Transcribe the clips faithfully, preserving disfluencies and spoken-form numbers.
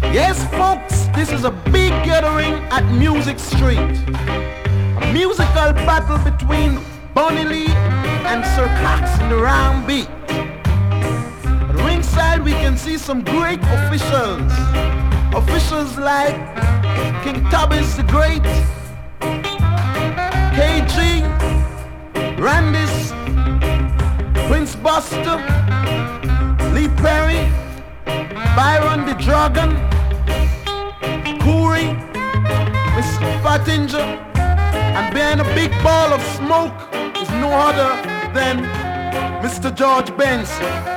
Yes, folks, this is a big gathering at Music Street. A musical battle between Bunny Lee and Sir Cox in the round beat. At ringside we can see some great officials. Officials like King Tubby's the Great, K G, Randis, Prince Buster, Lee Perry, Byron the Dragon, Corey, Miss Fattinger, and behind a big ball of smoke is no other than Mister George Benson.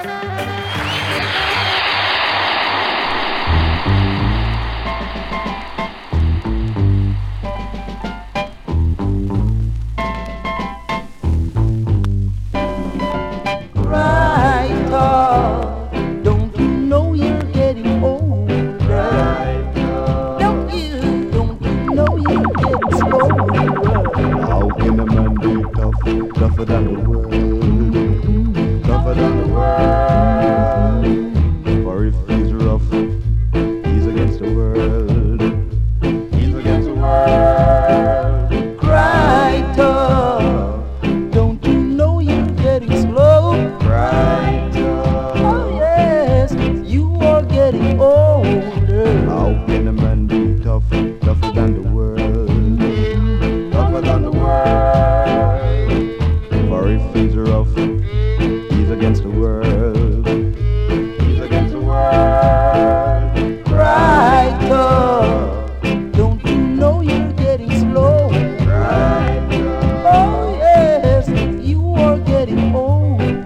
Tougher than the world, tougher than the world. For if he's rough, he's against the world, he's against the world. Cry tough, don't you know you're getting slow? Cry tough, oh yes, you are getting older. How can a man be tough, tougher than the world, tougher than the world? For if he's rough, he's against the world, he's against the world. Cry tough, don't you know you're getting slow? Cry tough, oh yes, you are getting older.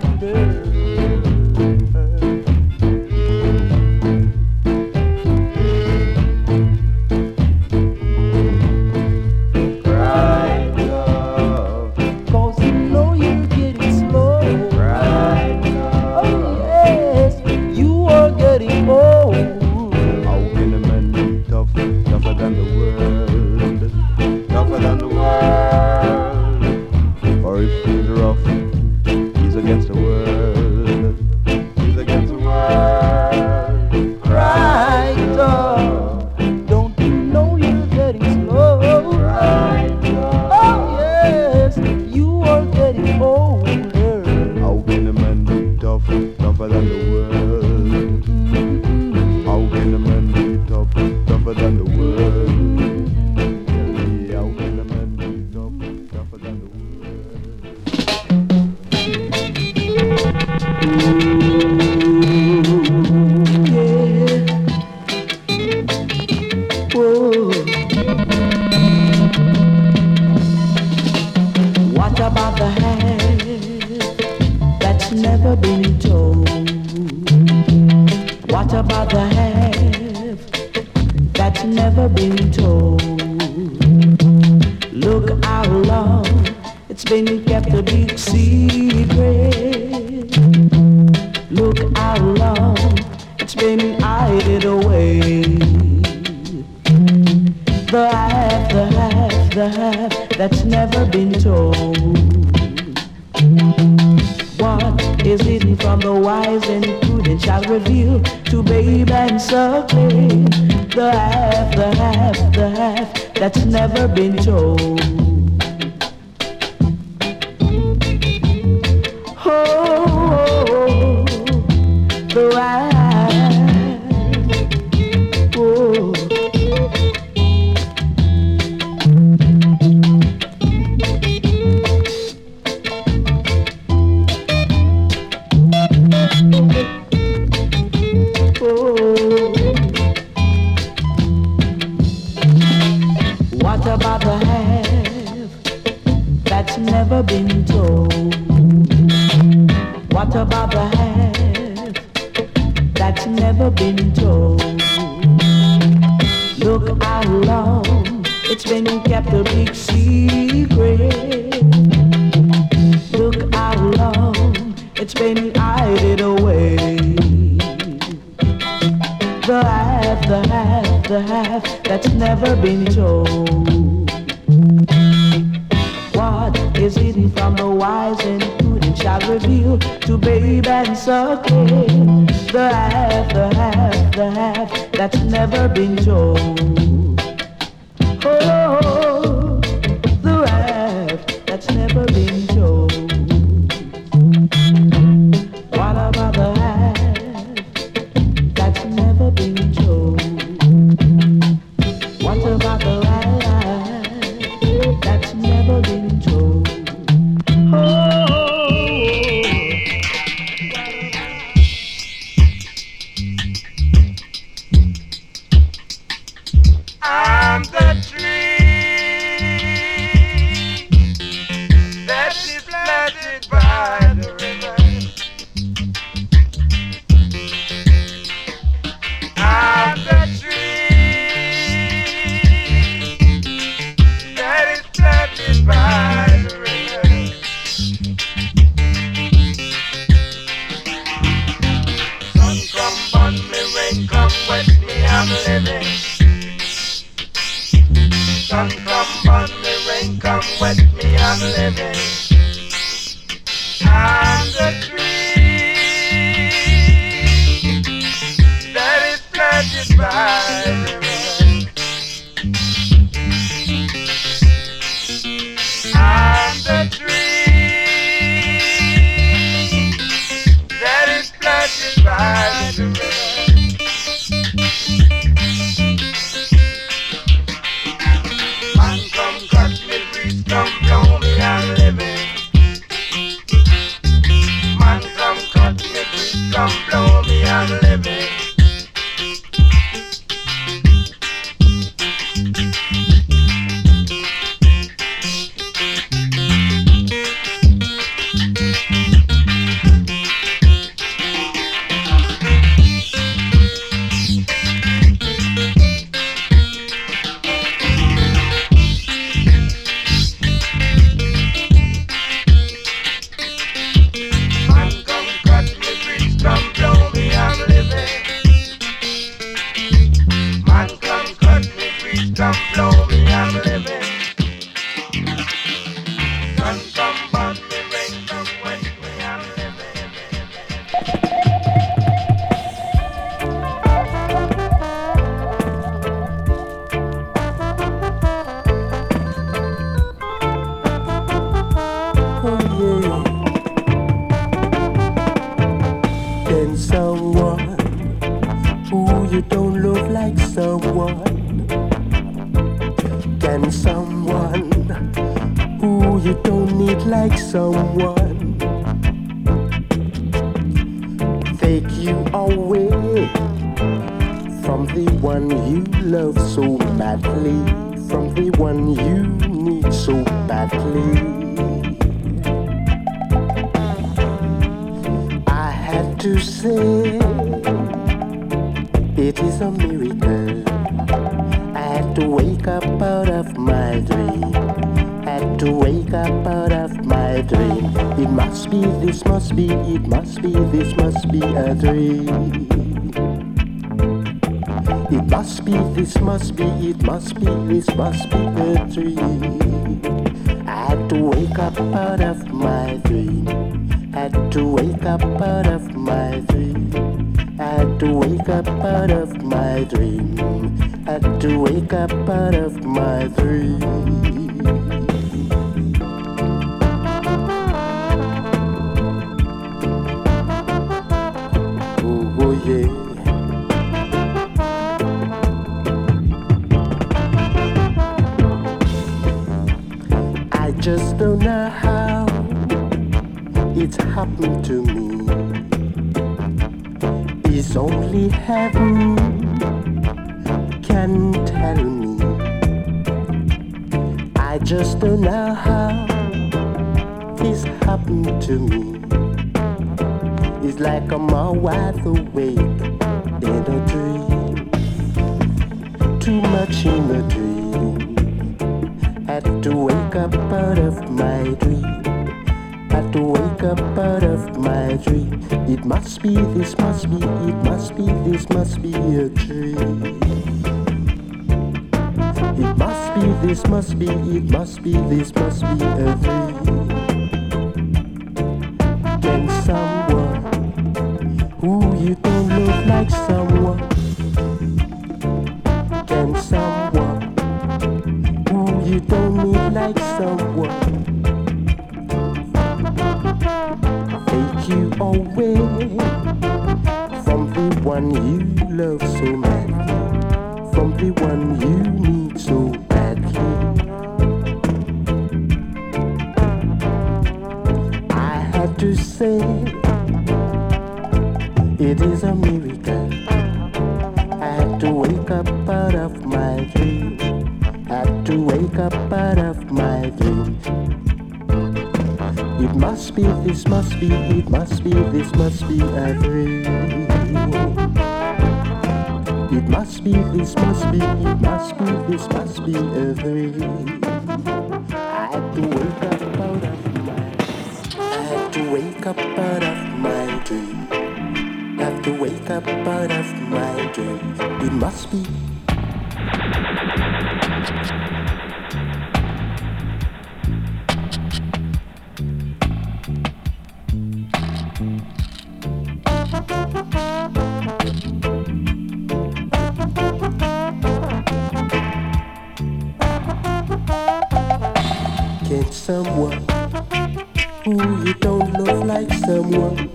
cry tough, Cause you know you're getting slow. cry Oh tough. yes, you are getting old. How can a man be tough, tougher than the world, tougher than the world? For if he's rough, he's against the world, he's against the world. Cry tough, don't you know you're getting slow? Cry tough. Oh yes, you are getting older. How can a man be tough, tougher than the world? How can a man be tough, tougher than the world? Tell me, how can a man be tough, tougher than the Whoa. What about the half that's never been told? What about the half that's never been told? Look how long it's been kept a big secret. Look how long it's been hidden away. The half, the half, the half that's never been told. What is hidden from the wise and prudent shall reveal to babe and suckling. The half, the half, the half that's never been told. Oh, the half, oh. What about the half that's never been told? What about the half that's never been told? Look how long it's been kept a big secret. Look how long it's been hidden away. The half, the half, the half that's never been told. What is hidden from the wise and prudent shall reveal to babe and suckling. The half, the half, the half that's never been told. Oh, the wrath that's never been told. What about the half that's never been told? What about the life that's never been told? Oh, I'm the tree that is planted by the river. I'm the tree that is planted by the river. Sun come on me, rain come wet me, I'm living. Sun come on me, rain come wet me, I'm living. I'm the tree that is planted by the river. I'm the tree that is planted by the river. Man come cut me, breeze come blow me, I'm living. Man come cut me, breeze come blow me, I'm living. Man come cut me, breeze come blow me, I'm living. Man come cut me, breeze come blow me, I'm living. Sun come burn me, rain come wet me, I'm living. Oh yeah. Can someone who you don't love like someone? Can someone who you don't need like someone take you away from the one you love so madly, from the one you need so badly? I had to say it is a miracle. I had to wake up out of my dream. Had to wake up out of my dream. It must be, this must be, it must be, this must be a dream. It must be, this must be, it must be, this must be a dream. I had to wake up out of my dream. Had to wake up out of my dream. Had to wake up out of my dream. Had to wake up out of my dream. Oh, oh yeah. I just don't know how it's happened to me. It's only heaven can tell me. I just don't know how it's happened to me. It's like I'm all wide awake in a dream, too much in a dream. Had to wake up out of my dream. Had to wake up out of my dream. It must be, this must be, it must be, this must be a dream. It must be, this must be, it must be, this must be a dream. Can someone who you don't look like someone? one you love so madly, from the one you need so badly. I had to say, it is a miracle. I had to wake up out of my dream. Had to wake up out of my dreams. It must be, this must be, it must be, this must be a dream. It must be, this must be, it must be, this must be a dream. I had to wake up out of my, I had to wake up out of my dream. I have to wake up out of my dream. It must be. Can someone who you don't love like someone?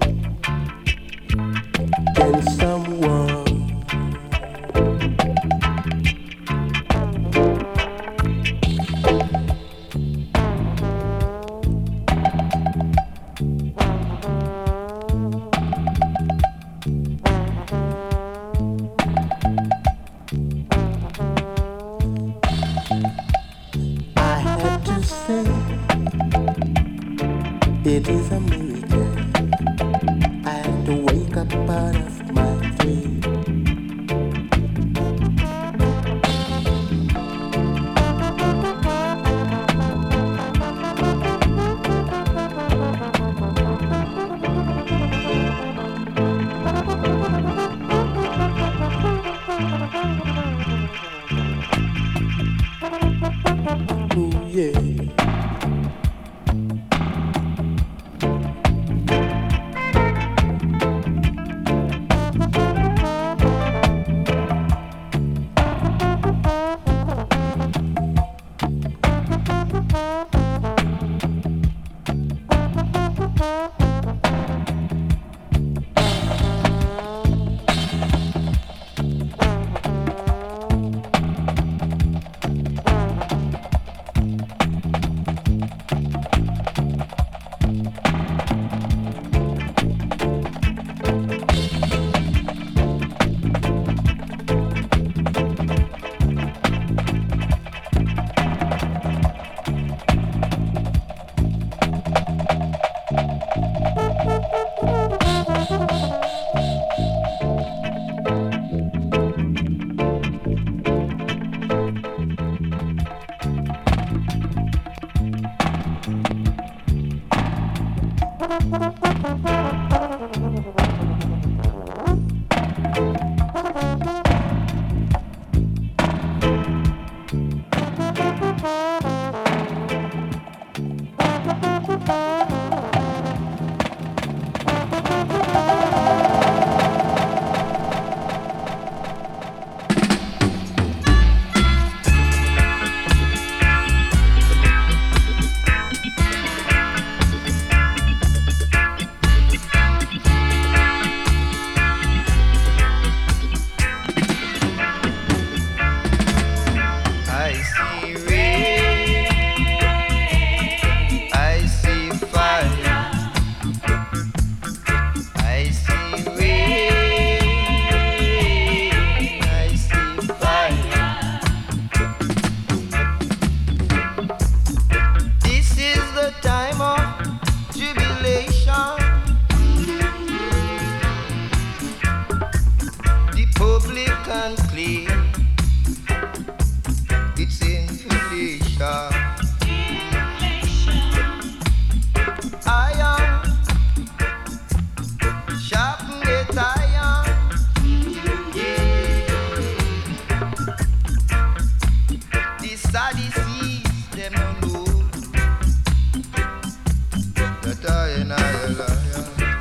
Can someone I had to say it is a miracle. I had to wake up out of my dream. Ooh, yeah.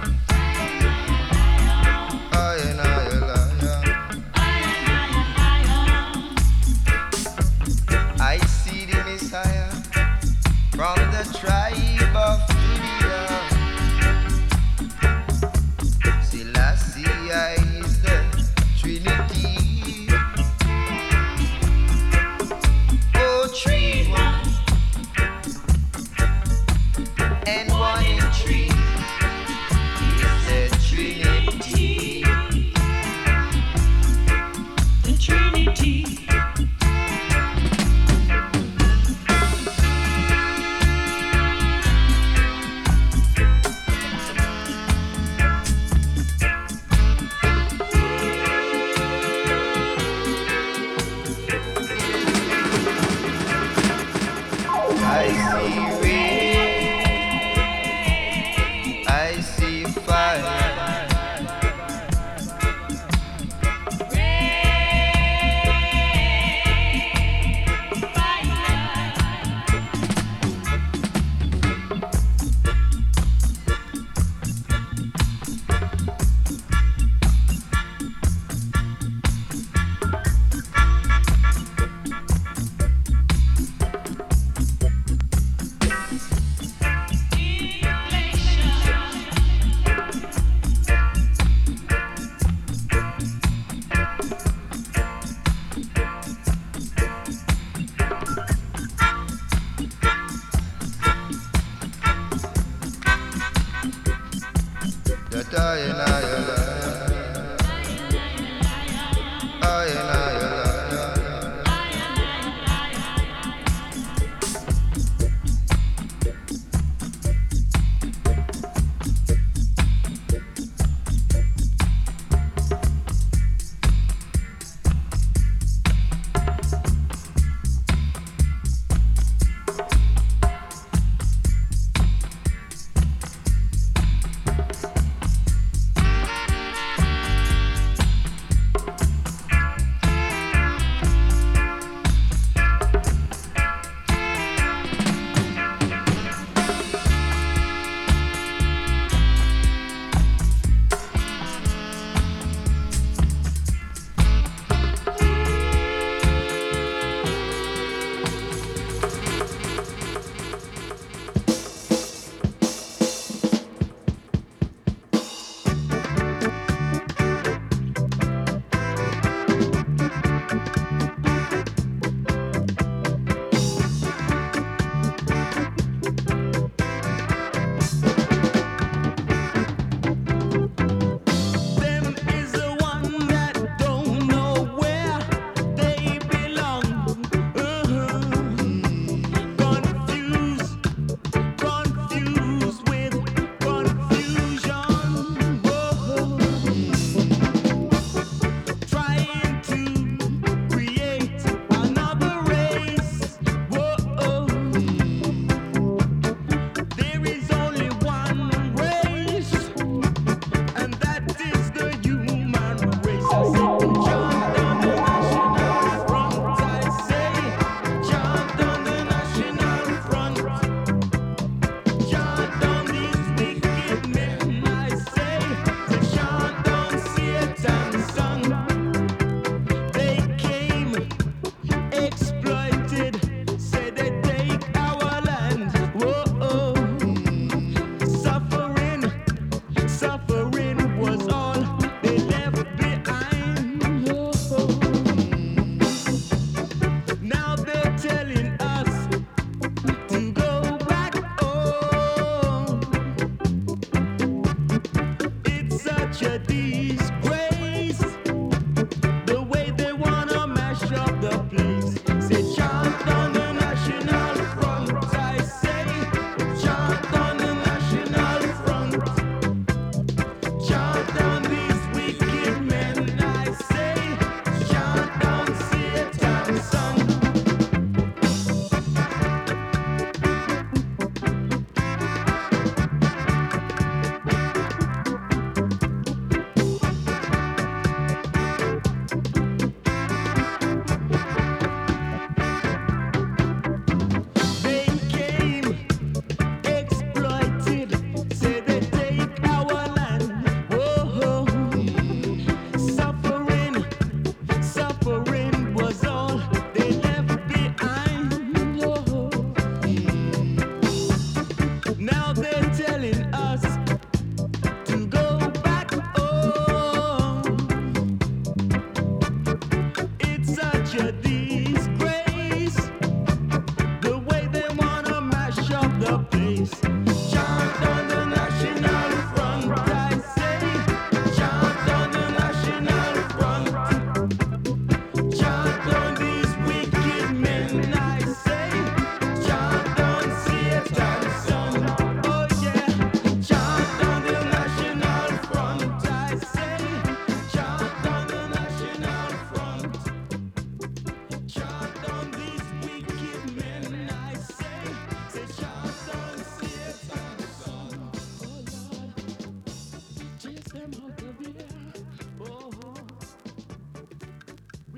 I I see fire.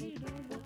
we don't want